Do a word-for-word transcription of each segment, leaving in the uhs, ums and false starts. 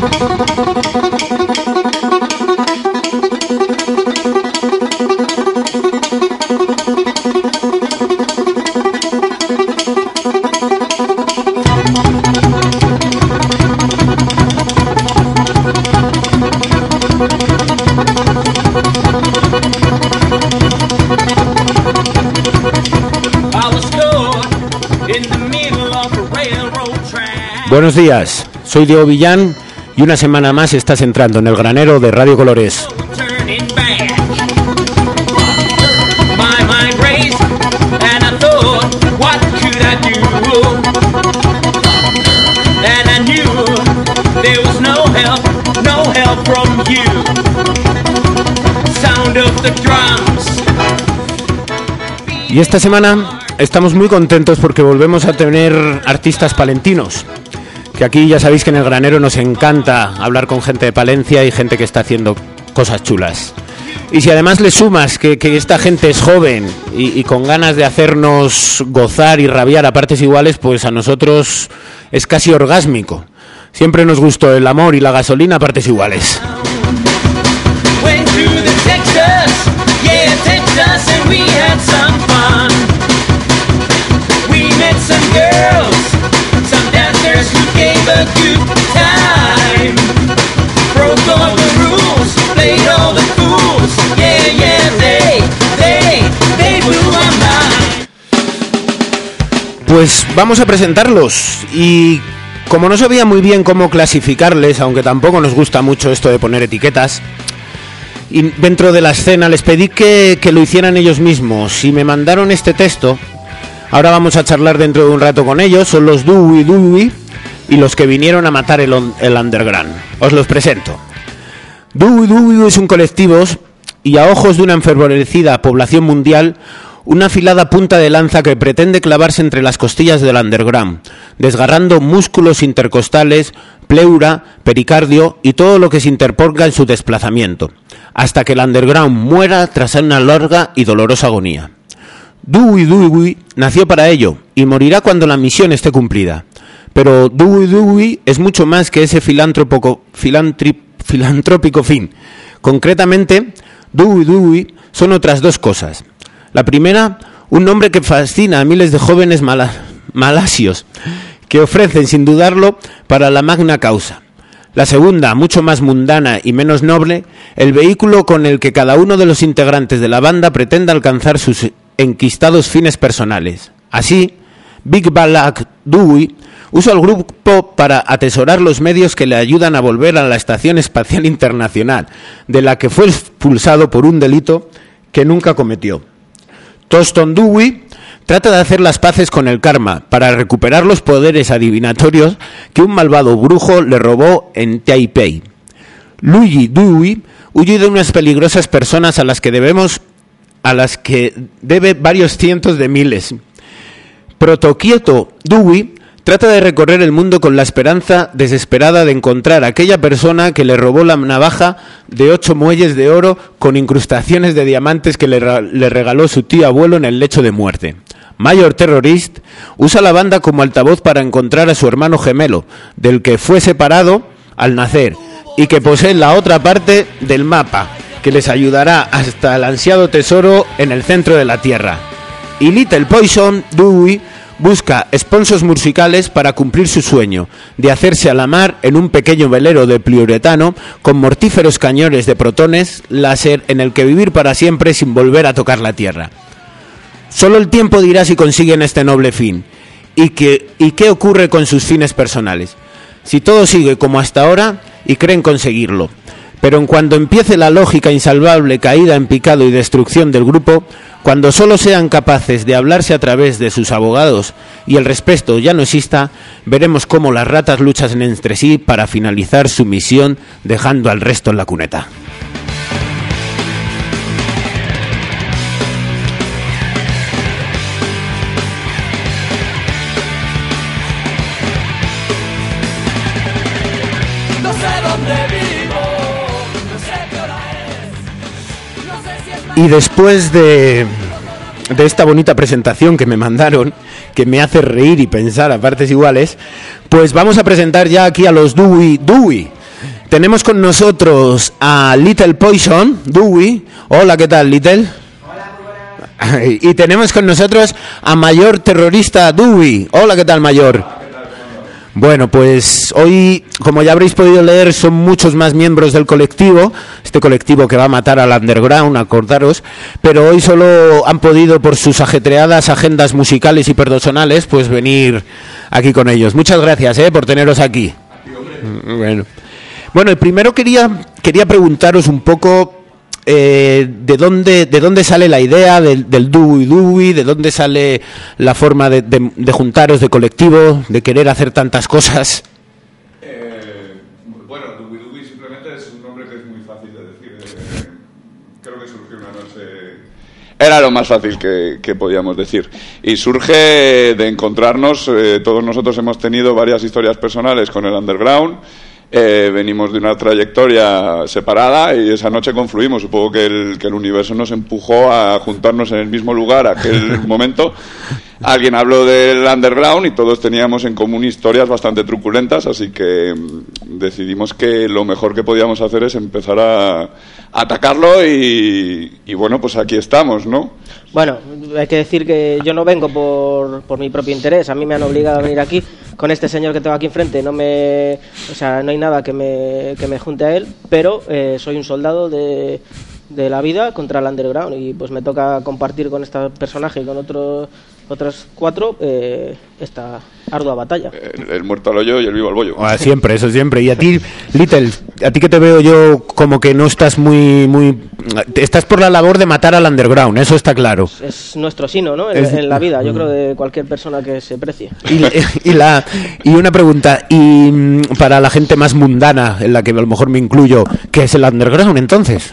Buenos días, soy Diego Villán y una semana más estás entrando en el granero de Radio Colores. Y esta semana estamos muy contentos porque volvemos a tener artistas palentinos. Que aquí ya sabéis que en el granero nos encanta hablar con gente de Palencia y gente que está haciendo cosas chulas. Y si además le sumas que, que esta gente es joven y, y con ganas de hacernos gozar y rabiar a partes iguales, pues a nosotros es casi orgásmico. Siempre nos gustó el amor y la gasolina a partes iguales. Pues vamos a presentarlos y como no sabía muy bien cómo clasificarles, aunque tampoco nos gusta mucho esto de poner etiquetas, y dentro de la escena les pedí que, que lo hicieran ellos mismos y me mandaron este texto. Ahora vamos a charlar dentro de un rato con ellos. Son los Dewey Dewey y los que vinieron a matar el, el underground. Os los presento. Dewey Dewey es un colectivo y a ojos de una enfervorecida población mundial, una afilada punta de lanza que pretende clavarse entre las costillas del underground, desgarrando músculos intercostales, pleura, pericardio y todo lo que se interponga en su desplazamiento, hasta que el underground muera tras una larga y dolorosa agonía. Dewey Dewey nació para ello y morirá cuando la misión esté cumplida. Pero Dewey Dewey es mucho más que ese filántropo, filantri, filantrópico fin. Concretamente, Dewey Dewey son otras dos cosas. La primera, un nombre que fascina a miles de jóvenes mala, malasios, que ofrecen, sin dudarlo, para la magna causa. La segunda, mucho más mundana y menos noble, el vehículo con el que cada uno de los integrantes de la banda pretende alcanzar sus enquistados fines personales. Así, Big Black Dewey usa el grupo para atesorar los medios que le ayudan a volver a la Estación Espacial Internacional, de la que fue expulsado por un delito que nunca cometió. Toston Dewey trata de hacer las paces con el karma para recuperar los poderes adivinatorios que un malvado brujo le robó en Taipei. Luigi Dewey huye de unas peligrosas personas a las que debemos, a las que debe varios cientos de miles. Protoquieto Dewey trata de recorrer el mundo con la esperanza desesperada de encontrar a aquella persona que le robó la navaja de ocho muelles de oro con incrustaciones de diamantes que le, le regaló su tío abuelo en el lecho de muerte. Mayor Terrorist usa la banda como altavoz para encontrar a su hermano gemelo, del que fue separado al nacer y que posee la otra parte del mapa, que les ayudará hasta el ansiado tesoro en el centro de la Tierra. Y Little Poison Dewey busca sponsors musicales para cumplir su sueño de hacerse a la mar en un pequeño velero de poliuretano con mortíferos cañones de protones láser en el que vivir para siempre sin volver a tocar la tierra. Solo el tiempo dirá si consiguen este noble fin y, que, y qué ocurre con sus fines personales. Si todo sigue como hasta ahora y creen conseguirlo. Pero en cuanto empiece la lógica insalvable caída en picado y destrucción del grupo, cuando solo sean capaces de hablarse a través de sus abogados y el respeto ya no exista, veremos cómo las ratas luchan entre sí para finalizar su misión dejando al resto en la cuneta. Y después de, de esta bonita presentación que me mandaron, que me hace reír y pensar a partes iguales, pues vamos a presentar ya aquí a los Dewey Dewey. tenemos con nosotros a Little Poison, Dewey. Hola, ¿qué tal, Little? Hola, muy buenas. Y tenemos con nosotros a Mayor Terrorista, Dewey. Hola, ¿qué tal, Mayor? Bueno, pues hoy, como ya habréis podido leer, son muchos más miembros del colectivo, este colectivo que va a matar al underground, acordaros, pero hoy solo han podido, por sus ajetreadas agendas musicales y personales, pues venir aquí con ellos. Muchas gracias, eh, por teneros aquí. Bueno, bueno, y primero quería quería preguntaros un poco eh, de dónde de dónde sale la idea del, del Dewey Dewey, de dónde sale la forma de, de, de juntaros de colectivo, de querer hacer tantas cosas. Eh, bueno, Dewey Dewey simplemente es un nombre que es muy fácil de decir. Eh, creo que surgió una noche. Era lo más fácil que, que podíamos decir. Y surge de encontrarnos, eh, todos nosotros hemos tenido varias historias personales con el underground. Eh, venimos de una trayectoria separada y esa noche confluimos. Supongo que el, que el universo nos empujó a juntarnos en el mismo lugar aquel momento. Alguien habló del underground y todos teníamos en común historias bastante truculentas, así que mm, decidimos que lo mejor que podíamos hacer es empezar a, a atacarlo y, y bueno, pues aquí estamos, ¿no? Bueno, hay que decir que yo no vengo por, por mi propio interés. A mí me han obligado a venir aquí con este señor que tengo aquí enfrente. No me, o sea, no hay nada que me, que me junte a él, pero eh, soy un soldado de, de la vida contra el underground y pues me toca compartir con este personaje y con otros otros cuatro eh, esta ardua batalla. El, el muerto al hoyo y el vivo al bollo. Ah, siempre, eso siempre. Y a ti, Little, a ti que te veo yo como que no estás muy, muy, estás por la labor de matar al underground, eso está claro. Es, es nuestro sino, ¿no? En, Es... en la vida, yo creo, de cualquier persona que se precie. Y, y, la, y una pregunta, y para la gente más mundana, en la que a lo mejor me incluyo, ¿qué es el underground entonces?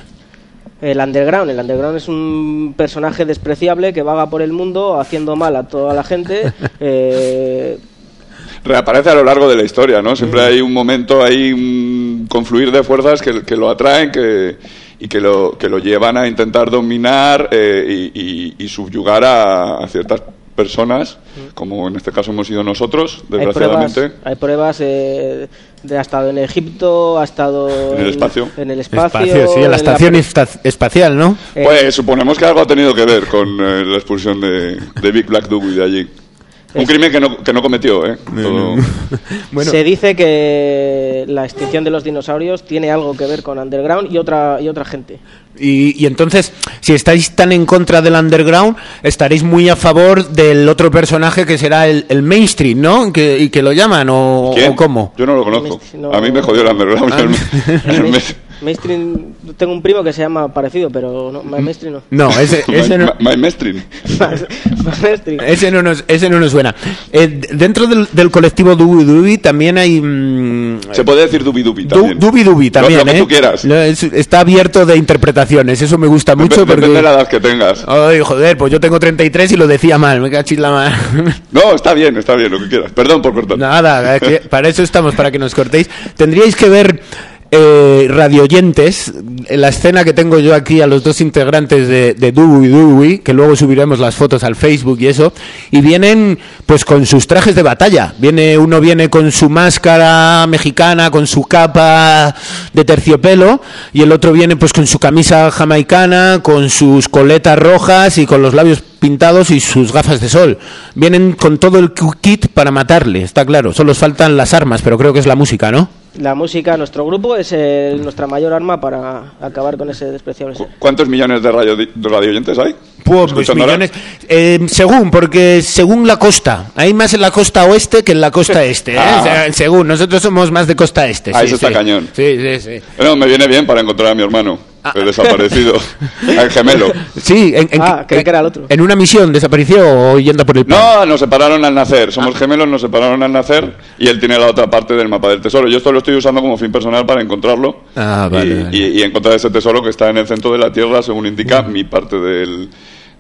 El underground, el underground es un personaje despreciable que vaga por el mundo haciendo mal a toda la gente. Eh... Reaparece a lo largo de la historia, ¿no? Siempre hay un momento, hay un confluir de fuerzas que, que lo atraen, que y que lo que lo llevan a intentar dominar eh, y, y, y subyugar a, a ciertas personas, como en este caso hemos sido nosotros, desgraciadamente. Hay pruebas, hay pruebas eh, de ha estado en Egipto, ha estado en el espacio, en el espacio, espacio sí, en la estación en la... espacial, ¿no? Eh, pues suponemos que algo ha tenido que ver con eh, la expulsión de, de Big Black Dewey de allí. Un crimen que no, que no cometió, ¿eh? Todo... Bueno. Se dice que la extinción de los dinosaurios tiene algo que ver con underground y otra y otra gente. Y, y entonces, si estáis tan en contra del underground, estaréis muy a favor del otro personaje que será el, el mainstream, ¿no? Que, y que lo llaman, o, ¿Quién? ¿o cómo? Yo no lo conozco. No... A mí me jodió el underground. Ah. el el mainstream, tengo un primo que se llama parecido, pero no, my mainstream no. No, ese, ese no. My, my mainstream. ese no nos, ese no nos suena. Eh, dentro del, del colectivo Dewey Dewey también hay. Mmm, se puede decir Dubi Dubi también. Dubi Dubi también, lo, lo que ¿eh? tú quieras. Es, está abierto de interpretaciones, eso me gusta mucho. Depende porque... de la edad que tengas. Ay, joder, pues yo tengo treinta y tres y lo decía mal, me cachis la mal. No, está bien, está bien, lo que quieras. Perdón por cortar. Nada, que para eso estamos, para que nos cortéis. Tendríais que ver. Eh, radioyentes, en la escena que tengo yo aquí a los dos integrantes de, de Dewey Dewey, que luego subiremos las fotos al Facebook y eso, y vienen pues con sus trajes de batalla. Viene uno viene con su máscara mexicana, con su capa de terciopelo, y el otro viene pues con su camisa jamaicana, con sus coletas rojas y con los labios pintados y sus gafas de sol. Vienen con todo el kit para matarle, está claro. Solo os faltan las armas, pero creo que es la música, ¿no? La música, nuestro grupo, es el, nuestra mayor arma para acabar con ese despreciable ser. ¿Cuántos millones de radio de radioyentes hay? Pues, pues millones. Eh, según, porque según la costa. Hay más en la costa oeste que en la costa este. ¿eh? Ah. O sea, según, nosotros somos más de costa este. Ah, sí, eso sí. está cañón. Sí, sí, sí. Bueno, me viene bien para encontrar a mi hermano, ah. el desaparecido, el gemelo. Sí, en, en, ah, creí que era el otro. ¿En una misión desapareció o yendo por el pan? No, nos separaron al nacer. Somos ah. gemelos, nos separaron al nacer y él tiene la otra parte del mapa del tesoro. Yo esto lo estoy usando como fin personal para encontrarlo ah, vale, y, vale. Y, y encontrar ese tesoro que está en el centro de la Tierra, según indica mi parte del...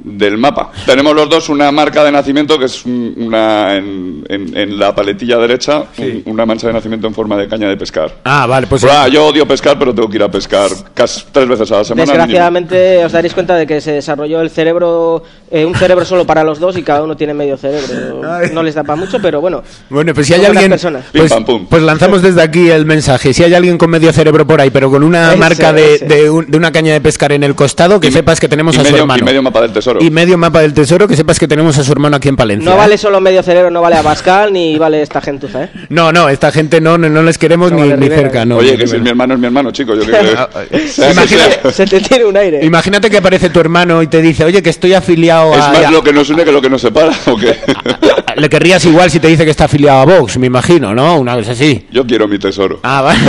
del mapa. Tenemos los dos una marca de nacimiento que es una en, en, en la paletilla derecha, sí. un, una mancha de nacimiento en forma de caña de pescar. Ah, vale, pues... Bueno, yo odio pescar, pero tengo que ir a pescar casi tres veces a la semana. Desgraciadamente mínimo. Os daréis cuenta de que se desarrolló el cerebro, eh, un cerebro solo para los dos y cada uno tiene medio cerebro. No les da para mucho, pero bueno. Bueno, pues si hay alguien... Pues, pim, pam, pum. pues lanzamos desde aquí el mensaje. Si hay alguien con medio cerebro por ahí, pero con una ese, marca de, de, un, de una caña de pescar en el costado, que y, sepas que tenemos a medio, su hermano. Y medio mapa del tesoro. Y medio mapa del tesoro, que sepas que tenemos a su hermano aquí en Palencia. No ¿eh? vale solo medio cerebro, no vale a Pascal, ni vale esta gentuza, ¿eh? No, no, esta gente no, no, no les queremos no ni, vale ni Rivera, cerca. No, Oye, que si es mi hermano, es mi hermano, chico. Yo creo que... Imagínate, se te tiene un aire. Imagínate que aparece tu hermano y te dice, oye, que estoy afiliado es a... Es más a... lo que nos une que lo que nos separa, ¿o qué? Le querrías igual si te dice que está afiliado a Vox, me imagino, ¿no? Una cosa así. Yo quiero mi tesoro. Ah, vale.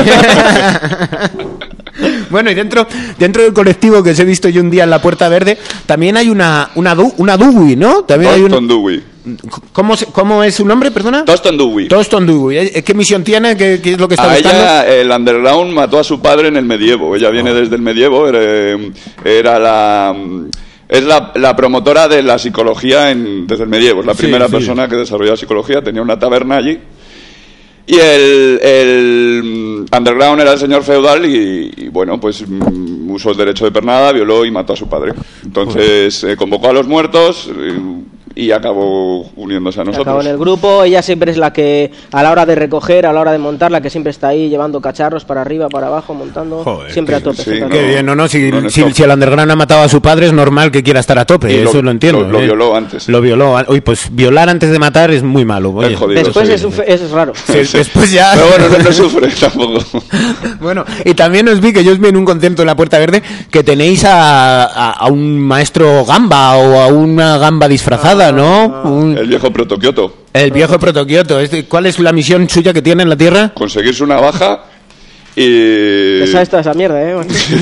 Bueno, y dentro dentro del colectivo que os he visto yo un día en la Puerta Verde, también hay una una, du, una Dewey, ¿no? También Toston hay un... Dewey. ¿Cómo, ¿Cómo es su nombre, perdona? Toston Dewey. Toston Dewey. ¿Qué misión tiene? ¿Qué, qué es lo que está a buscando? Ella, el underground mató a su padre en el medievo. Ella viene oh. desde el medievo, era, era la... Es la, la promotora de la psicología en, desde el medievo. Es la primera sí, sí. persona que desarrolló psicología. Tenía una taberna allí. Y el, el underground era el señor feudal y, y bueno, pues um, usó el derecho de pernada, violó y mató a su padre. Entonces eh, convocó a los muertos eh, y acabó uniéndose a nosotros. Acabó en el grupo. Ella siempre es la que, a la hora de recoger, a la hora de montar, la que siempre está ahí llevando cacharros para arriba, para abajo, montando. Joder, siempre a tope. Sí, no, qué bien, no, no, si, no si, si el underground ha matado a su padre es normal que quiera estar a tope, y eso lo, lo entiendo. Lo, lo ¿eh? violó antes. Lo violó. Uy, pues violar antes de matar es muy malo. Oye. Es jodido, después sí. es, un fe, es raro. Sí, sí. Después ya... Pero bueno, no, no sufre tampoco. Bueno, y también os vi que yo os vi en un concierto en la Puerta Verde que tenéis a, a, a un maestro gamba o a una gamba disfrazada, ah, ¿no? Ah, un... El viejo Protokioto. El viejo Protokioto. ¿Cuál es la misión suya que tiene en la Tierra? Conseguirse una baja y... ¿Qué sabes toda esa mierda, eh?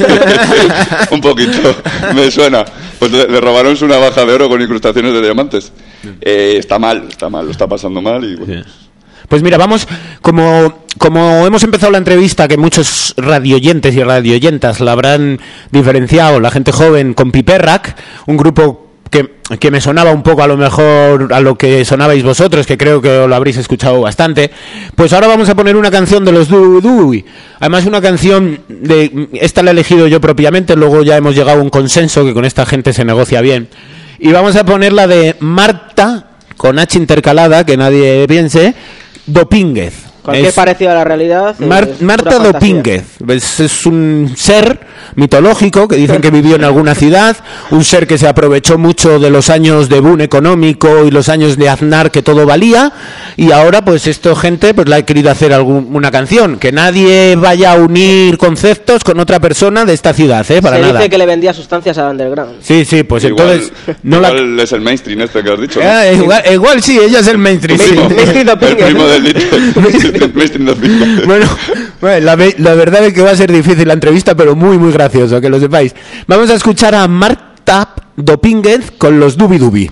Un poquito, me suena. Pues le, le robaron una baja de oro con incrustaciones de diamantes. Eh, está mal, está mal, lo está pasando mal y bueno... Sí. Pues mira, vamos, como, como hemos empezado la entrevista, que muchos radioyentes y radioyentas la habrán diferenciado, la gente joven, con Piperrak, un grupo que, que me sonaba un poco a lo mejor a lo que sonabais vosotros, que creo que lo habréis escuchado bastante, pues ahora vamos a poner una canción de los Dewey. Además una canción, de esta la he elegido yo propiamente, luego ya hemos llegado a un consenso que con esta gente se negocia bien. Y vamos a poner la de Marta, con H intercalada, que nadie piense, Dopínguez. Cualquier es parecido a la realidad. Mar Marta Dopínguez es, es un ser mitológico que dicen que vivió en alguna ciudad, un ser que se aprovechó mucho de los años de boom económico y los años de Aznar, que todo valía, y ahora pues esto gente pues la ha querido hacer algún, una canción, que nadie vaya a unir conceptos con otra persona de esta ciudad, ¿eh? Para se nada. Dice que le vendía sustancias a Underground. Sí, sí, pues igual, entonces no igual la... es el mainstream este que has dicho, ¿no? Ah, igual, igual sí, ella es el mainstream. El primo, mainstream el primo del mainstream Dopínguez. Bueno, bueno la, la verdad es que va a ser difícil la entrevista, pero muy muy gracioso, que lo sepáis. Vamos a escuchar a Marta Dopínguez con los Dubi Dubi.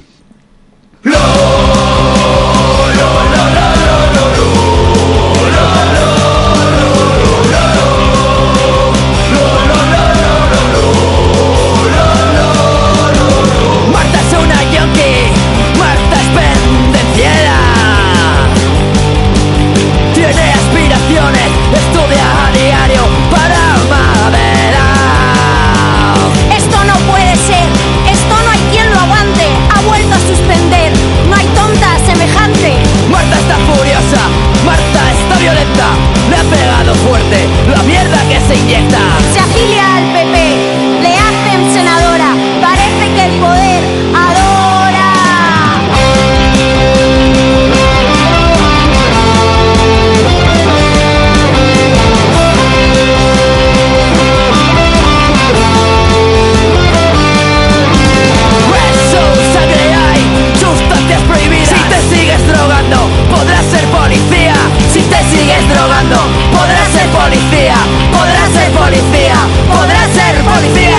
Estudia a diario para madera. Esto no puede ser, esto no hay quien lo aguante. Ha vuelto a suspender, no hay tonta semejante. Marta está furiosa, Marta está violenta. Le ha pegado fuerte la mierda que se inyecta. Se afilia al P P, le hacen senadora. Parece que el poder adora. Drogando, podrás ser policía. Si te sigues drogando, podrás ser policía. Podrás ser policía. Podrás ser policía.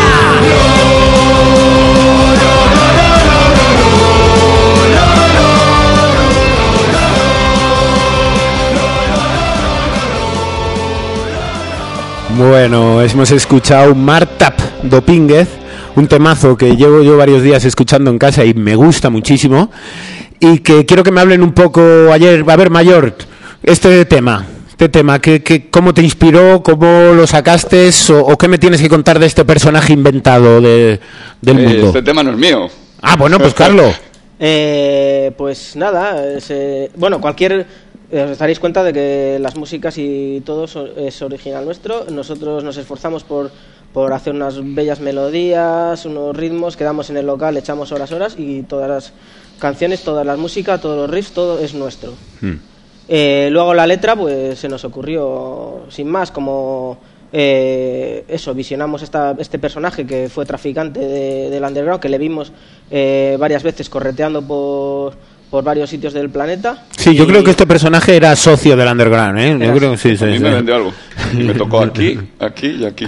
Bueno, hemos escuchado Marta Dopínguez, un temazo que llevo yo varios días escuchando en casa y me gusta muchísimo, y que quiero que me hablen un poco ayer, a ver, Mayor, este tema, este tema, ¿qué, qué, ¿cómo te inspiró, cómo lo sacaste o, o qué me tienes que contar de este personaje inventado de, del Eh, mundo? este tema no es mío. Ah, bueno, pues Carlos. Eh, pues nada, es, eh, bueno, cualquier... eh, os daréis cuenta de que las músicas y todo so- es original nuestro. Nosotros nos esforzamos por, por hacer unas bellas melodías, unos ritmos, quedamos en el local, echamos horas, horas y todas las canciones, todas las músicas, todos los riffs, todo es nuestro. Hmm. Eh, luego la letra, pues se nos ocurrió sin más, como eh, eso, visionamos esta, este personaje que fue traficante de- del underground, que le vimos eh, varias veces correteando por, por varios sitios del planeta. Sí, yo Y- creo que este personaje era socio del underground, ¿eh? Yo Era creo que sí, sí, A mí sí. me vendió algo. Y me tocó aquí, aquí y aquí.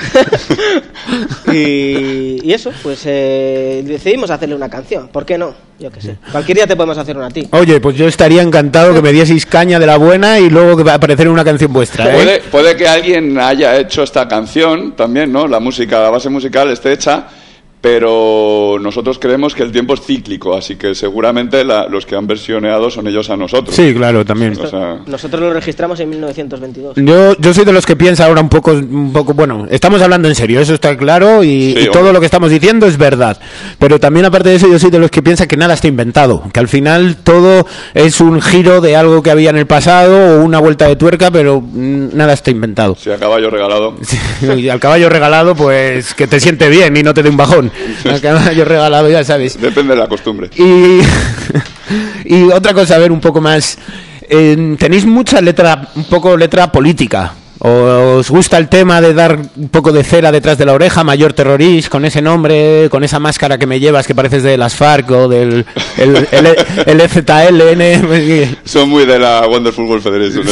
y, y eso, pues eh, decidimos hacerle una canción. ¿Por qué no? Yo qué sé. Cualquier día te podemos hacer una a ti. Oye, pues yo estaría encantado que me dieseis caña de la buena y luego que va a aparecer una canción vuestra, ¿eh? Puede, puede que alguien haya hecho esta canción también, ¿no? La música, la base musical esté hecha, pero nosotros creemos que el tiempo es cíclico, así que seguramente la- los que han versioneado son ellos a nosotros. Sí, claro, también. O sea, Nosotros lo registramos en mil novecientos veintidós. Yo, yo soy de los que piensa ahora un poco, un poco, bueno, estamos hablando en serio, eso está claro, y, Sí, y hombre. todo lo que estamos diciendo es verdad. Pero también aparte de eso, yo soy de los que piensa que nada está inventado, que al final todo es un giro de algo que había en el pasado o una vuelta de tuerca, pero mm, nada está inventado. si a caballo regalado. Y al caballo regalado, pues que te siente bien y no te dé un bajón. Al caballo regalado, ya sabes. Depende de la costumbre. Y, y otra cosa, a ver, un poco más. Eh, tenéis mucha letra, un poco letra política. ¿O os gusta el tema de dar un poco de cera detrás de la oreja, Mayor Terrorist, con ese nombre, con esa máscara que me llevas que pareces de las FARC o del el, el, el E Z L N? Son muy de la Wonderful World Federation.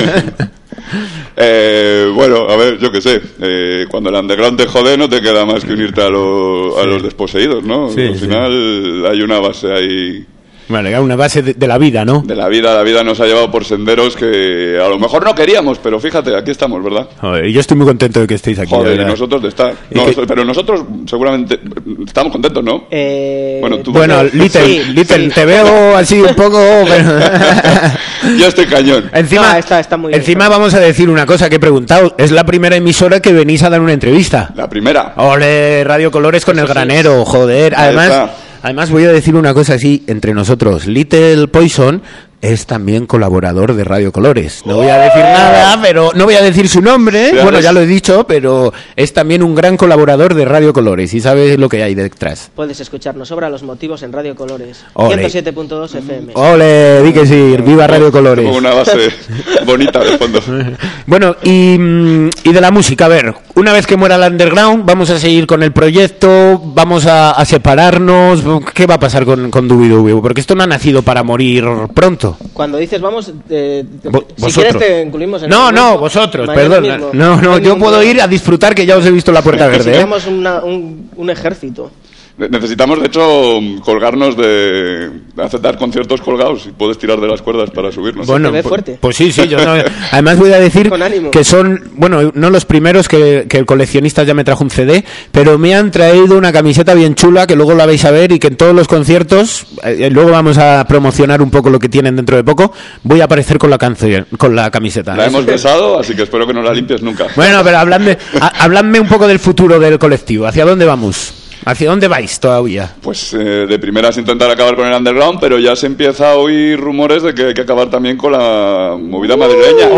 eh, bueno, a ver, yo qué sé. Eh, cuando el underground te jode, no te queda más que unirte a, lo- a los desposeídos, ¿no? Sí, Al sí. final hay una base ahí Vale, una base de, de la vida, ¿no? de la vida. La vida nos ha llevado por senderos que a lo mejor no queríamos, pero fíjate, aquí estamos, ¿verdad? Joder, y yo estoy muy contento de que estéis aquí. de Joder, y verdad. nosotros de estar. ¿Y No, qué- so- pero nosotros seguramente estamos contentos, ¿no? Eh, Bueno, tú- Bueno, Little, Sí, Little, sí. te veo así un poco... pero- Yo estoy cañón. No, Encima, está- está muy bien, encima está bien. vamos a decir una cosa que he preguntado. Es la primera emisora que venís a dar una entrevista. La primera. Ole, Radio Colores con el granero, joder. Ahí Además, está. además voy a decir una cosa así entre nosotros. Little Poison es también colaborador de Radio Colores. No voy a decir nada, pero no voy a decir su nombre. Sí, Bueno, ves. ya lo he dicho, pero es también un gran colaborador de Radio Colores y sabes lo que hay detrás. Puedes escucharnos sobra los motivos en Radio Colores. Ole. ciento siete punto dos F M. Ole, di que sí, viva Radio Colores. Con una base bonita de fondo. Bueno, y, mm, y de la música, a ver, una vez que muera el underground, vamos a seguir con el proyecto, vamos a, a separarnos, ¿qué va a pasar con, con Dubi Dubi? Porque esto no ha nacido para morir pronto. Cuando dices vamos, eh, te- Vo- si vosotros. quieres te incluimos en No, el no, grupo. vosotros, Mañana perdón. mismo. No, no, hay yo ningún puedo problema. ir a disfrutar que ya os he visto la puerta verde. ¿eh? Necesitamos una- un, un ejército. Necesitamos, de hecho, colgarnos de... hacer dar conciertos colgados y puedes tirar de las cuerdas para subirnos. Bueno, Te ve pues, fuerte. pues sí, sí. Yo no- además voy a decir Con ánimo. que son, bueno, no los primeros que, que el coleccionista ya me trajo un C D, pero me han traído una camiseta bien chula que luego la vais a ver y que en todos los conciertos, eh, luego vamos a promocionar un poco lo que tienen dentro de poco, voy a aparecer con la canción, con la camiseta. La hemos besado, así que espero que no la limpies nunca. Bueno, pero habladme, ha- habladme un poco del futuro del colectivo. ¿Hacia dónde vamos? ¿Hacia dónde vais todavía? Pues eh, de primeras intentar acabar con el underground, pero ya se empieza a oír rumores de que hay que acabar también con la movida madrileña.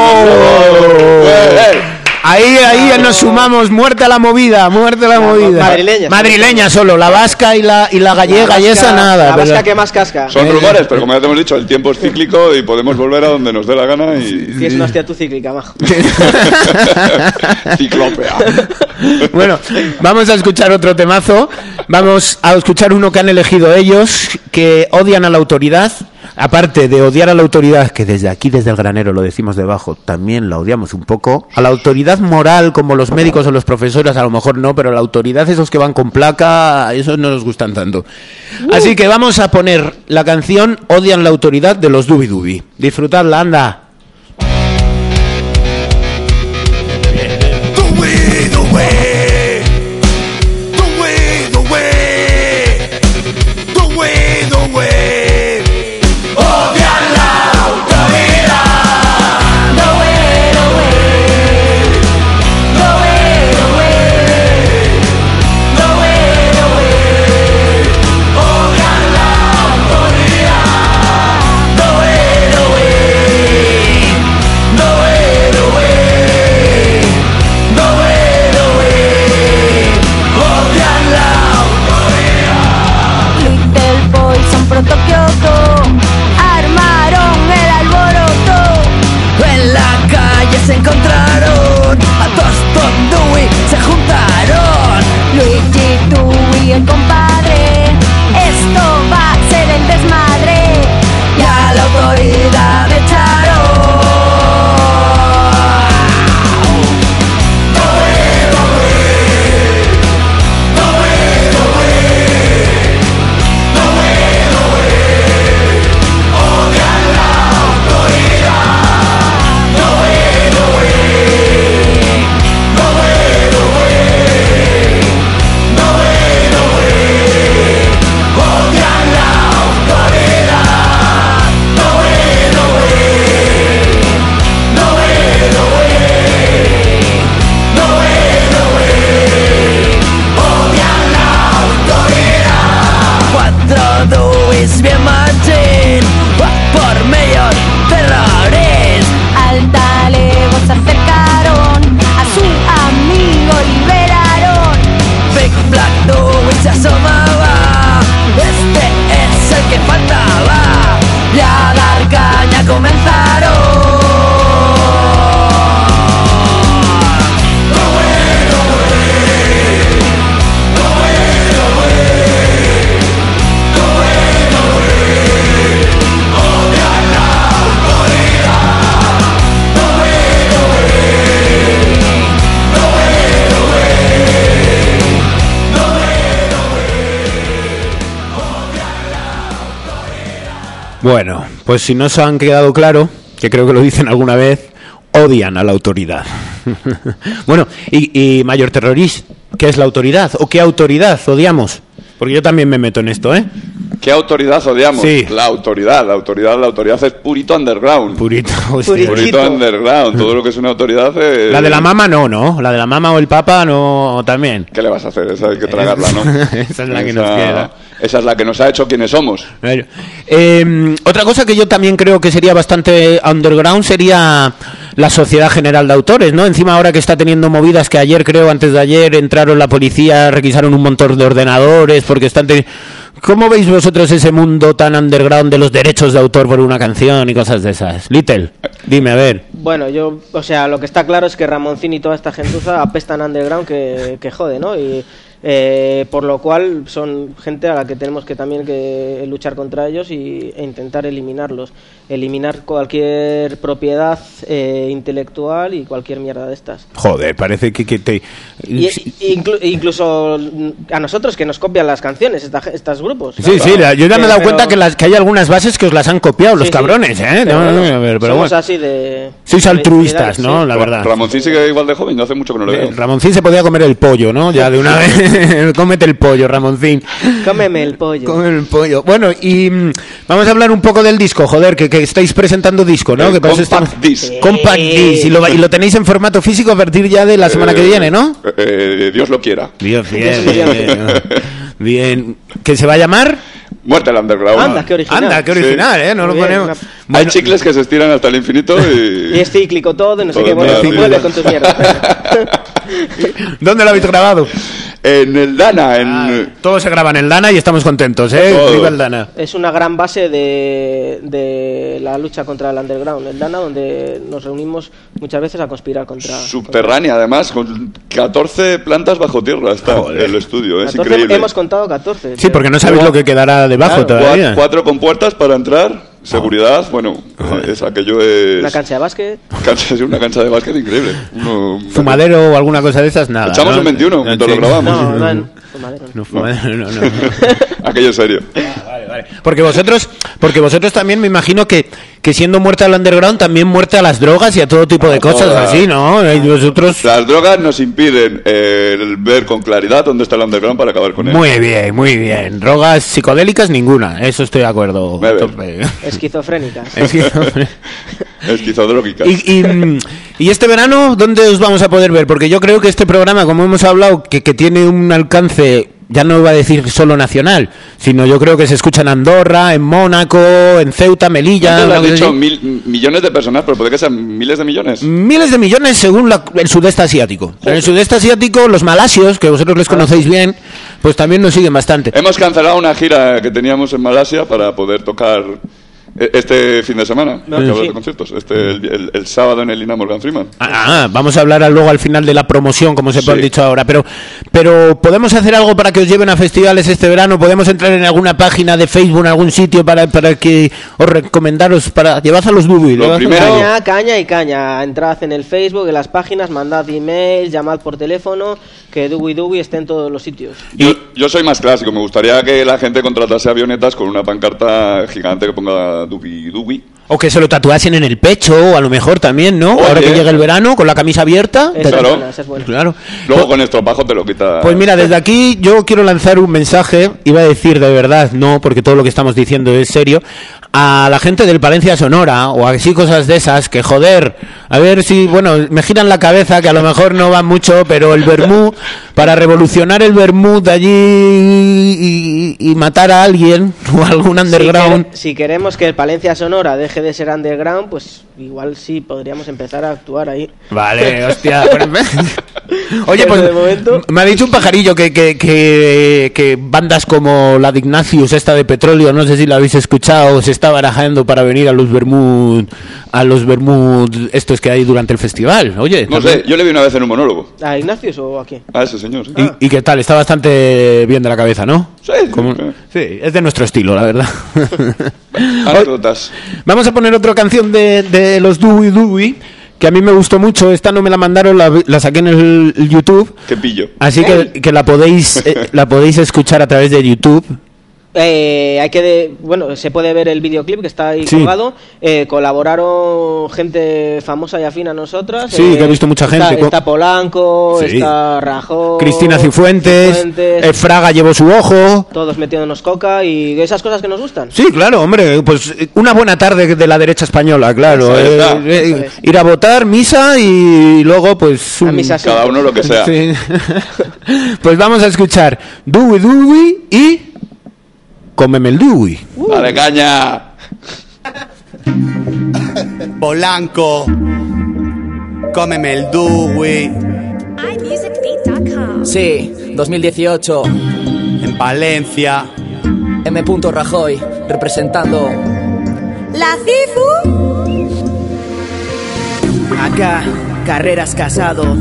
¡Oh! Ya, eh, Ahí, ahí nos sumamos, muerte a la movida, muerte a la, movida. madrileña, Madrileña solo, la vasca y la, y la gallega La y esa vasca- nada. La pero- vasca que más casca. Son rumores, pero como ya te hemos dicho, el tiempo es cíclico y podemos volver a donde nos dé la gana y... Tienes una hostia tú cíclica, majo. Ciclópea. Bueno, vamos a escuchar otro temazo. Vamos a escuchar uno que han elegido ellos, que odian a la autoridad. Aparte de odiar a la autoridad, que desde aquí, desde el granero, lo decimos debajo, también la odiamos un poco. A la autoridad moral, como los médicos o los profesores, a lo mejor no, pero la autoridad, esos que van con placa, esos no nos gustan tanto. Así que vamos a poner la canción Odian la autoridad de los Dubi Dubi. Disfrutadla, anda. The way, the way, the way, va, y a dar caña comenzaron. Bueno, pues si no se han quedado claro, que creo que lo dicen alguna vez, odian a la autoridad. Bueno, y, y mayor terrorista, ¿qué es la autoridad? ¿O qué autoridad odiamos? Porque yo también me meto en esto, ¿eh? ¿Qué autoridad odiamos? Sí. La autoridad, la autoridad, la autoridad es purito underground. Purito, hostia. Purito. Purito underground, todo lo que es una autoridad es... La de la mama no, ¿no? La de la mama o el papa no, también. ¿Qué le vas a hacer? Esa hay que tragarla, ¿no? Esa es la que nos queda. Esa es la que nos ha hecho quienes somos. Claro. Eh, otra cosa que yo también creo que sería bastante underground sería la Sociedad General de Autores, ¿no? Encima ahora que está teniendo movidas que ayer, creo, antes de ayer, entraron la policía, requisaron un montón de ordenadores porque están... Ten... ¿Cómo veis vosotros ese mundo tan underground de los derechos de autor por una canción y cosas de esas? Little, dime, a ver. Bueno, yo, o sea, lo que está claro es que Ramoncín y toda esta gentuza apestan underground que, que jode, ¿no? Y eh, por lo cual son gente a la que tenemos que también que luchar contra ellos y, e intentar eliminarlos. Eliminar cualquier propiedad eh, intelectual y cualquier mierda de estas. Joder, parece que, que te... Y, inclu, incluso a nosotros que nos copian las canciones, esta, estos grupos. Sí, claro. sí, la, yo ya me he dado Pero- cuenta que, las, que hay algunas bases que os las han copiado los Sí, sí. cabrones, ¿eh? Pero No, no, bueno, no, a ver, pero somos bueno. así de... Sois de altruistas, solidarios, ¿no? sí. La verdad. Ramoncín sigue igual de joven, no hace mucho que no le Eh, veo. Ramoncín se podía comer el pollo, ¿no? Ya de una vez. Cómete el pollo, Ramoncín. Cómeme el pollo. Come el pollo. Bueno, y mm, vamos a hablar un poco del disco, joder, que, que estáis presentando disco, ¿no? El Que parece compact estar- disc. Compact disc. Y lo, y lo tenéis en formato físico a partir ya de la semana que Eh, viene, ¿no? eh, eh, Dios lo quiera. Dios, bien, bien, bien. Bien. ¿Que se va a llamar? Muerte al underground. Anda, qué original. Anda, qué original, ¿eh? No lo Muy bien, ponemos. una- Hay Bueno, chicles que se estiran hasta el infinito y... Y es cíclico todo, y no sé Todo qué, bueno, es tú cíclico. vuelve con tus mierdas. ¿dónde lo habéis grabado? En el Dana, en... Ah, todo se graba en el Dana y estamos contentos, ¿eh? Todo. Viva el Dana. Es una gran base de, de la lucha contra el underground, el Dana, donde nos reunimos muchas veces a conspirar contra... Subterránea, además, con catorce plantas bajo tierra está Joder. el estudio, es catorce, increíble. hemos contado catorce. Sí, porque no sabéis lo que quedará debajo Claro. todavía. Cuatro, cuatro con puertas para entrar, seguridad, bueno, es aquello es... Una cancha de básquet. Cancha, es una cancha de básquet increíble. Uno- Fumadero o alguna cosa de esas, nada. Echamos ¿no? un veintiuno, Ah, te lo sí. grabamos. No, no, en fumadero, no. No, fumadero, no, no. Aquello es serio. Vale, vale. Porque vosotros, porque vosotros también me imagino que, que siendo muerte al underground, también muerte a las drogas y a todo tipo de A cosas todas. así, ¿no? Y vosotros... Las drogas nos impiden eh, el ver con claridad dónde está el underground para acabar con él. Muy bien, muy bien. Drogas psicodélicas ninguna, eso estoy de acuerdo. Bebe. Tope. Esquizofrénicas. Es que- Esquizodrógicas. Y, y, mm, y este verano, ¿dónde os vamos a poder ver? Porque yo creo que este programa, como hemos hablado, que, que tiene un alcance, ya no iba a decir solo nacional, sino yo creo que se escucha en Andorra, en Mónaco, en Ceuta, Melilla... Antes lo has una cosa dicho así. mil- millones de personas, pero puede que sean miles de millones. Miles de millones según la- el sudeste asiático. En el sudeste asiático, los malasios, que vosotros les conocéis bien, pues también nos siguen bastante. Hemos cancelado una gira que teníamos en Malasia para poder tocar eh, este fin de semana, No, que sí. hablo de conciertos, este, el, el- el sábado en el Ina Morgan Freeman. Ah, vamos a hablar luego al final de la promoción, como se Sí. ha dicho ahora, pero pero podemos hacer algo para que os lleven a festivales este verano, podemos entrar en alguna página de Facebook, en algún sitio para, para que os recomendaros para llevad a los Dubi. Lo llevad a- primero- Caña, caña y caña. Entrad en el Facebook, en las páginas, mandad email, llamad por teléfono, que Dubi Dubi esté en todos los sitios. Yo, yo soy más clásico, me gustaría que la gente contratase avionetas con una pancarta gigante que ponga Dubi Dubi. O que se lo tatuasen en el pecho, o a lo mejor también, ¿no? Oye. Ahora que llega el verano, con la camisa abierta. Esa Claro. es buena, esa es buena. Claro. Luego Pues- con estropajo te lo quita. Pues mira, desde aquí yo quiero lanzar un mensaje, iba a decir de verdad, no, porque todo lo que estamos diciendo es serio, a la gente del Palencia Sonora, o así cosas de esas, que joder, a ver si, bueno, me giran la cabeza, que a lo mejor no va mucho, pero el vermú, para revolucionar el vermú de allí y, y matar a alguien, o algún underground... Si, quere- si queremos que el Palencia Sonora deje de ser underground, pues igual sí podríamos empezar a actuar ahí. Vale, hostia. Oye, Pero pues de momento- me ha dicho un pajarillo que, que, que, que bandas como la de Ignatius, esta de Petróleo, no sé si la habéis escuchado, se está barajando para venir a los Bermud, a los Bermud estos que hay durante el festival. Oye, No sé, yo le vi una vez en un monólogo. ¿A Ignacios o a quién? A ese señor. Sí. ¿Y, y qué tal? Está bastante bien de la cabeza, ¿no? Sí, Como- sí. sí, es de nuestro estilo, la verdad. Anécdotas. Vamos a poner otra canción de, de los Dewey Dewey, que a mí me gustó mucho. Esta no me la mandaron, la, la saqué en el, el YouTube. Qué pillo. Así que, que la podéis eh, la podéis escuchar a través de YouTube. Eh, hay que de- bueno, se puede ver el videoclip que está ahí Sí. colgado. Eh, colaboraron gente famosa y afín a nosotras. Sí, Eh, que he visto mucha está- gente. Está Polanco, Sí. está Rajoy, Cristina Cifuentes, Cifuentes, eh, Fraga llevó su ojo. todos metiéndonos coca y esas cosas que nos gustan. Sí, claro, hombre, pues eh, una buena tarde de la derecha española, claro. Eso eh, está. eh, Eso es. Ir a votar, misa y luego pues... A un- misa sí. Cada uno lo que sea. Sí. Pues vamos a escuchar Dewey Dewey y Cómeme el Dewey. Dale caña. Polanco, cómeme el Dewey. i music beat dot com. Sí, dos mil dieciocho, En Palencia, M. Rajoy, representando. La Cifu. Acá, Carreras Casado.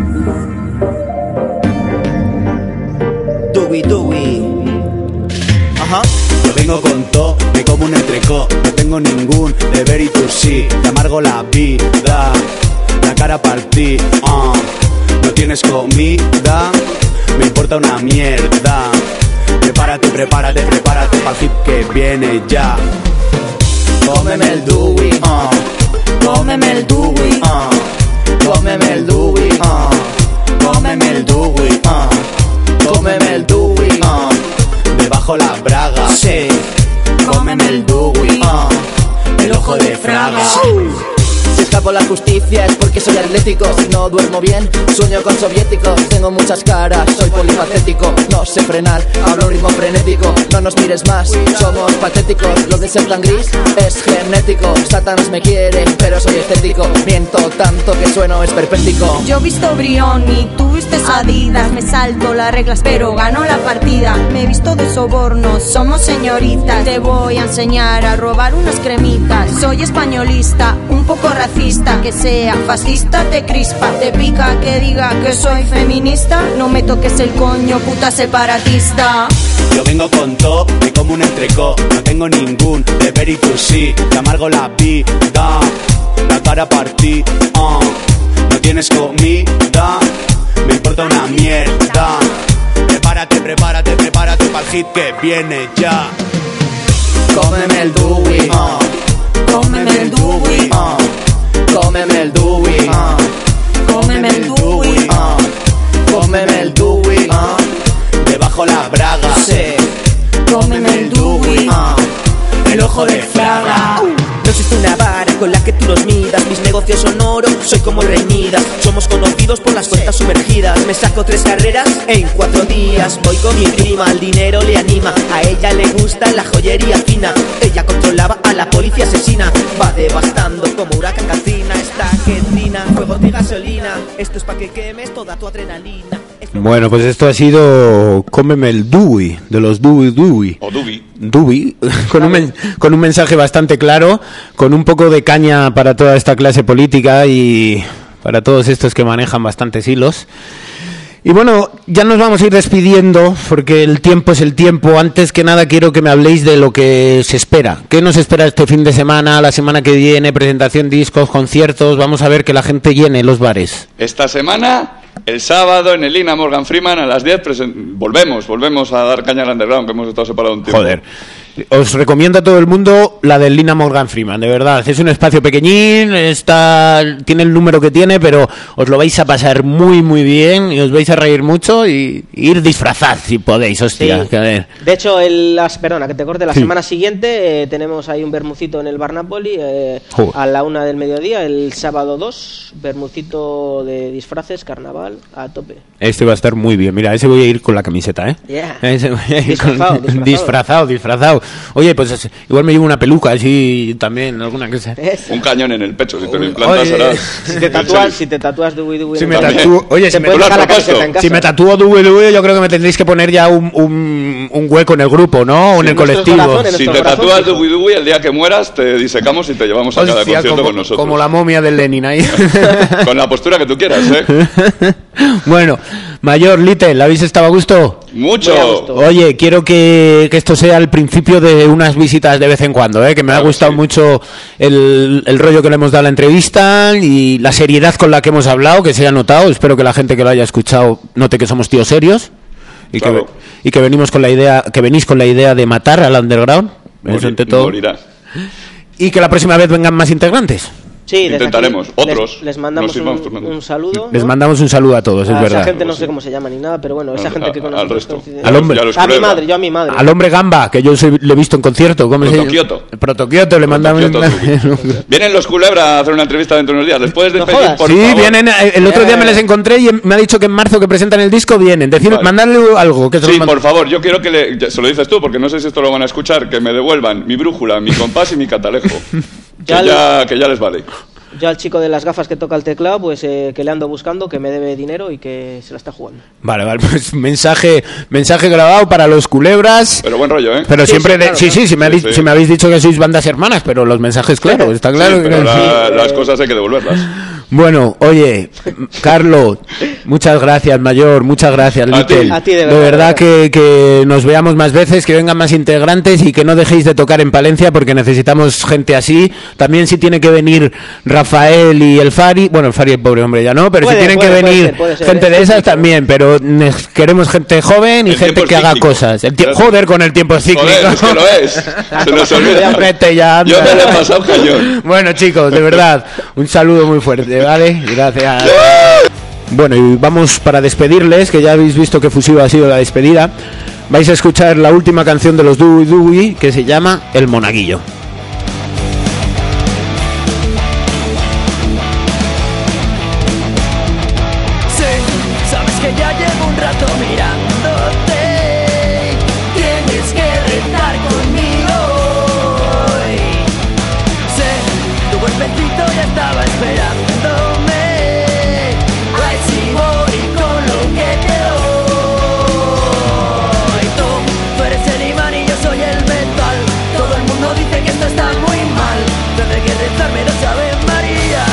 Dewey Dewey. Ajá. yo vengo con todo, me como un entrecó. No tengo ningún deber y tú sí. Te amargo la vida, la cara partí. Uh. No tienes comida, me importa una mierda. Prepárate, prepárate, prepárate para el hip que viene ya. Cómeme el Dewey. Uh. Cómeme el Dewey. Uh. Cómeme el Dewey. Uh. Cómeme el Dewey. Uh. Cómeme el Dewey. Uh. Debajo la braga. Sí. Cómeme el Dewey. Uh. El ojo de Fraga. Si escapo la justicia es porque soy atlético. Si no duermo bien, sueño con soviéticos. Tengo muchas caras, soy polifacético. No sé frenar, hablo ritmo frenético. No nos mires más, somos patéticos. Lo de ser tan gris es genético. Satanás me quiere, pero soy estético. Miento tanto que sueno esperpéntico. Yo visto Brioni, tú vistes Adidas. Me salto las reglas, pero gano la partida. Me visto de soborno, somos señoritas. Te voy a enseñar a robar unas cremitas. Soy españolista, un poco racista. Que sea fascista te crispa. Te pica que diga que soy feminista. No me toques el coño, puta separatista. Yo vengo con todo, me como un entrecó. No tengo ningún deber y tú sí. Te amargo la vida, la cara partí. Uh. No tienes comida, me importa una mierda. Prepárate, prepárate, prepárate para el hit que viene ya. Cómeme el Dewey. Uh. Cómeme el Dewey. Uh. Cómeme el Dewey. Uh. Cómeme el Dewey. Uh. Cómeme el Dewey. Uh. Debajo la braga. Sí. Cómeme el Dewey. Uh. El ojo de Fraga. No existe una vara con la que tú nos midas. Mis negocios son oro, soy como el Rey Midas. Somos conocidos por las cuentas sumergidas. Me saco tres carreras en cuatro días. Voy con mi prima, el dinero le anima. A ella le gusta la joyería fina. Ella controlaba a la policía asesina. Va devastando como huracán Katrina. Esta que trina, fuegos de gasolina. Esto es pa' que quemes toda tu adrenalina. Es lo- Bueno, pues esto ha sido Cómeme el Dewey, de los Dewey Dewey. O Dubi. Dewey, con un, men- con un mensaje bastante claro, con un poco de caña para toda esta clase política y para todos estos que manejan bastantes hilos. Y bueno, ya nos vamos a ir despidiendo porque el tiempo es el tiempo. Antes que nada quiero que me habléis de lo que se espera. ¿Qué nos espera este fin de semana, la semana que viene? Presentación, discos, conciertos. Vamos a ver que la gente llene los bares. Esta semana, el sábado, en el Lina Morgan Freeman, a las diez, presen- volvemos, volvemos a dar caña al underground, que hemos estado separados un tiempo. Joder. Os recomiendo a todo el mundo la del Lina Morgan Freeman, de verdad. Es un espacio pequeñín, está, tiene el número que tiene, pero os lo vais a pasar muy, muy bien y os vais a reír mucho y, y ir disfrazad si podéis, hostia. Sí. Que a ver. De hecho, el, las, perdona, que te corte, la Sí. semana siguiente eh, tenemos ahí un bermucito en el Bar Napoli eh, Joder. a la una del mediodía, el sábado dos, bermucito de disfraces, carnaval, a tope. Este va a estar muy bien. Mira, ese voy a ir con la camiseta, ¿eh? Yeah. Ese voy a ir Disfrazado, con- disfrazado. disfrazado, disfrazado. pensado, oye, pues igual me llevo una peluca así también, alguna cosa. Un cañón en el pecho, si te lo implantas Oye, harás... Si te tatúas, si te tatúas Dewey Dewey, Si en me el brazo, tatúo, oye, te si me, puedes ¿Tú lo has dejar la propuesto? camiseta en casa. si me tatúo W W, yo creo que me tendréis que poner ya un, un, un hueco en el grupo, ¿no? O en el nuestros colectivo. corazones. Si nuestro te corazón, tatúas fijo. Dewey Dewey, el día que mueras te disecamos y te llevamos a cada Hostia, concierto como, con nosotros. como la momia del Lenin ahí. Con la postura que tú quieras, ¿eh? Bueno, Mayor, Little, ¿habéis estado a gusto? Mucho. Muy a gusto. Oye, quiero que, que esto sea el principio de unas visitas de vez en cuando, ¿eh? Que me ha Claro, gustado sí. mucho el, el rollo que le hemos dado a la entrevista y la seriedad con la que hemos hablado, que se ha notado. Espero que la gente que lo haya escuchado note que somos tíos serios y, Claro. que, y que venimos con la idea, que venís con la idea de matar al underground. Eso Morir- ante todo. morirás. Y que la próxima vez vengan más integrantes. Sí, desde Intentaremos. aquí Otros. Les, les mandamos Nos iremos un, turnando. un saludo. Les ¿no? mandamos un saludo a todos, a es esa verdad. gente no Sí. sé cómo se llama ni nada, pero bueno, esa Al- gente que al conocemos. resto. coincide- Al hombre. Ya los A mi Culebra. madre, yo a mi madre. Al hombre Gamba, que yo soy- le he visto en concierto. ¿Cómo se llama? Protokioto. Protokioto, le mandamos. Protokioto. Vienen los Culebra a hacer una entrevista dentro de unos días. ¿Les puedes No despedir, jodas. por Sí, favor? vienen. eh, El otro día me les encontré y me ha dicho que en marzo que presentan el disco vienen. Decir, Vale. mandarle algo. Que se Sí, lo mando. por favor, yo quiero que le... ya, se lo dices tú, porque no sé si esto lo van a escuchar, que me devuelvan mi brújula, mi compás y mi catalejo. que, Ya ya, que ya les vale. Yo al chico de las gafas que toca el teclado, pues eh, que le ando buscando, que me debe dinero y que se la está jugando. Vale, vale, pues mensaje, mensaje grabado para los Culebras. Pero buen rollo, ¿eh? Pero Sí, siempre, sí, de- claro, sí, claro. sí, si me, Sí, habéis, sí. si me habéis dicho que sois bandas hermanas, pero los mensajes, claro, está claro. Sí, pero que- la- Sí, las eh, cosas hay que devolverlas. Bueno, oye, Carlos, muchas gracias, Mayor, muchas gracias, A Little. ti. A ti, de de verdad, verdad de que, que nos veamos más veces, que vengan más integrantes y que no dejéis de tocar en Palencia porque necesitamos gente así. También si tiene que venir Rafael y el Fari, bueno, el Fari el pobre hombre ya no, pero Puede, si tienen puede, que puede venir ser, puede ser, gente ¿eh? de esas Sí, también, pero ne- queremos gente joven y El gente tiempo que es haga cíclico. cosas. El tie- Claro. Joder con el tiempo cíclico. Joder, es que lo es. Se nos olvida. Ya, vete, ya, Yo anda. me lo he pasado cañón. Bueno, chicos, de verdad, un saludo muy fuerte, ¿vale? Gracias. Bueno, y vamos para despedirles, que ya habéis visto que fusiva ha sido la despedida. Vais a escuchar la última canción de los Dewey Dewey, que se llama El Monaguillo. Sí, sabes que ya llevo un rato mirándote. Tienes que rezar conmigo hoy. Sé, tu cuerpecito ya estaba esperándome. Ay, si voy con lo que te doy. Tú, tú eres el imán y yo soy el metal. Todo el mundo dice que esto está muy mal. Tendré que rezarme dos Ave María.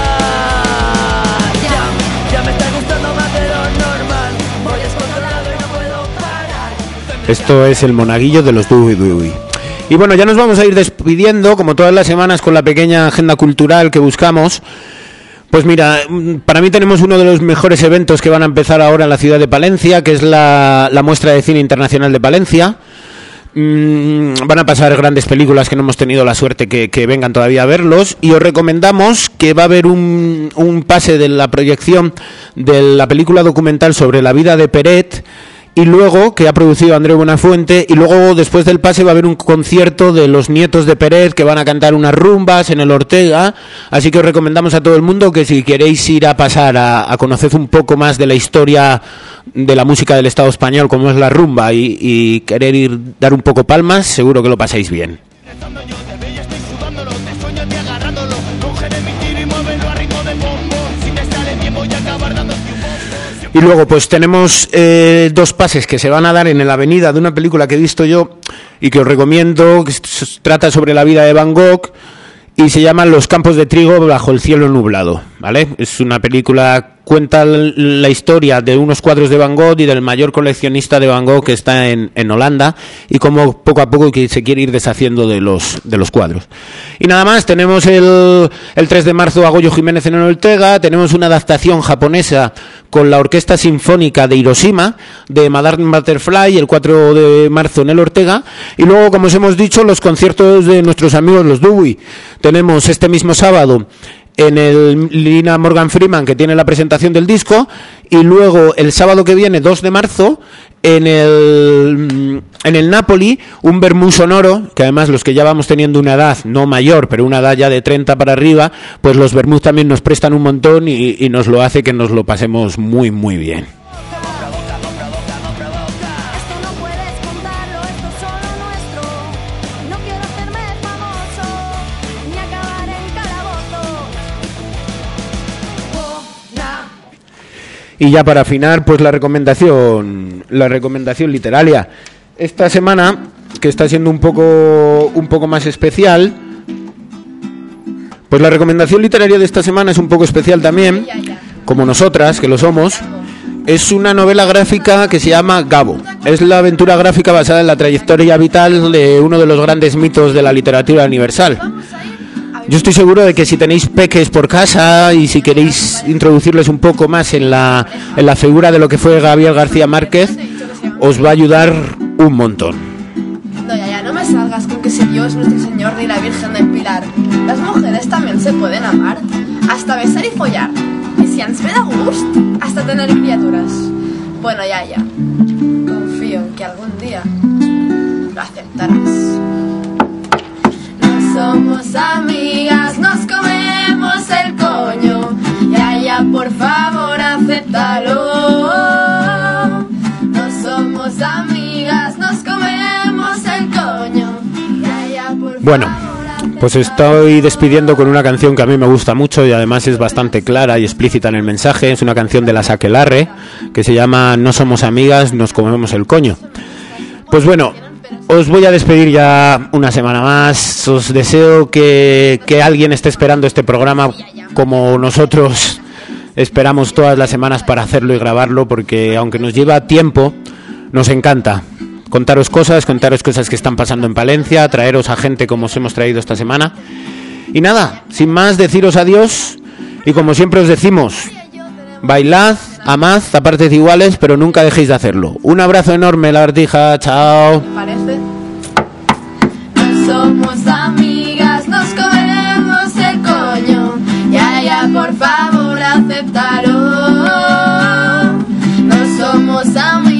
Ya, ya me está gustando más de lo normal. Voy descontrolado y no puedo parar. Esto es El Monaguillo de los Dewey Dewey. Y bueno, ya nos vamos a ir despidiendo, como todas las semanas, con la pequeña agenda cultural que buscamos. Pues mira, mm, para mí tenemos uno de los mejores eventos que van a empezar ahora en la ciudad de Palencia, que es la, la Muestra de Cine Internacional de Palencia. Mm, van a pasar grandes películas que no hemos tenido la suerte que, que vengan todavía a verlos, y os recomendamos que va a haber un, un pase de la proyección de la película documental sobre la vida de Peret, y luego, que ha producido Andreu Buenafuente, y luego después del pase va a haber un concierto de los nietos de Peret que van a cantar unas rumbas en el Ortega. Así que os recomendamos a todo el mundo que si queréis ir a pasar a, a conocer un poco más de la historia de la música del Estado español, como es la rumba, y, y querer ir dar un poco palmas, seguro que lo pasáis bien. Y luego pues tenemos eh, dos pases que se van a dar en la avenida de una película que he visto yo y que os recomiendo, que s- trata sobre la vida de Van Gogh y se llama Los campos de trigo bajo el cielo nublado, ¿vale? Es una película, cuenta l- la historia de unos cuadros de Van Gogh y del mayor coleccionista de Van Gogh que está en, en Holanda, y cómo poco a poco que se quiere ir deshaciendo de los, de los cuadros. Y nada más, tenemos el, el tres de marzo a Goyo Jiménez en el Ortega, tenemos una adaptación japonesa con la Orquesta Sinfónica de Hiroshima, de Madame Butterfly, el cuatro de marzo en el Ortega, y luego, como os hemos dicho, los conciertos de nuestros amigos los Dewey. Tenemos este mismo sábado en el Lina Morgan Freeman, que tiene la presentación del disco, y luego el sábado que viene, dos de marzo, en el en el Napoli, un vermú sonoro, que además los que ya vamos teniendo una edad, no mayor, pero una edad ya de treinta para arriba, pues los vermús también nos prestan un montón y, y nos lo hace que nos lo pasemos muy, muy bien. Esto no puedes contarlo, esto es solo nuestro. Y ya para afinar, pues la recomendación, la recomendación literaria. Esta semana, que está siendo un poco, un poco más especial, pues la recomendación literaria de esta semana es un poco especial también, como nosotras, que lo somos. Es una novela gráfica que se llama Gabo. Es la aventura gráfica basada en la trayectoria vital de uno de los grandes mitos de la literatura universal. Yo estoy seguro de que si tenéis peques por casa y si queréis introducirles un poco más en la, en la figura de lo que fue Gabriel García Márquez, os va a ayudar un montón. No, ya, ya, no me salgas con que si Dios, nuestro Señor y la Virgen del Pilar. Las mujeres también se pueden amar, hasta besar y follar. Y si ens ve de gust, hasta tener criaturas. Bueno, ya, ya. Confío en que algún día lo aceptarás. Somos amigas, nos comemos el coño. Ya, ya, por favor, acéptalo. No somos amigas, nos comemos el coño. Ya, ya, por bueno, favor, pues estoy despidiendo con una canción que a mí me gusta mucho y además es bastante clara y explícita en el mensaje. Es una canción de Las Aquelarre que se llama No somos amigas, nos comemos el coño. Pues bueno, os voy a despedir ya una semana más. Os deseo que, que alguien esté esperando este programa como nosotros esperamos todas las semanas para hacerlo y grabarlo, porque aunque nos lleva tiempo, nos encanta contaros cosas, contaros cosas que están pasando en Palencia, traeros a gente como os hemos traído esta semana. Y nada, sin más, deciros adiós y como siempre os decimos, bailad, amad a partes iguales, pero nunca dejéis de hacerlo. Un abrazo enorme, lagartija, chao. parece. No somos amigas, nos comemos el coño. Ya, ya, por favor, acéptalo. No somos amigas.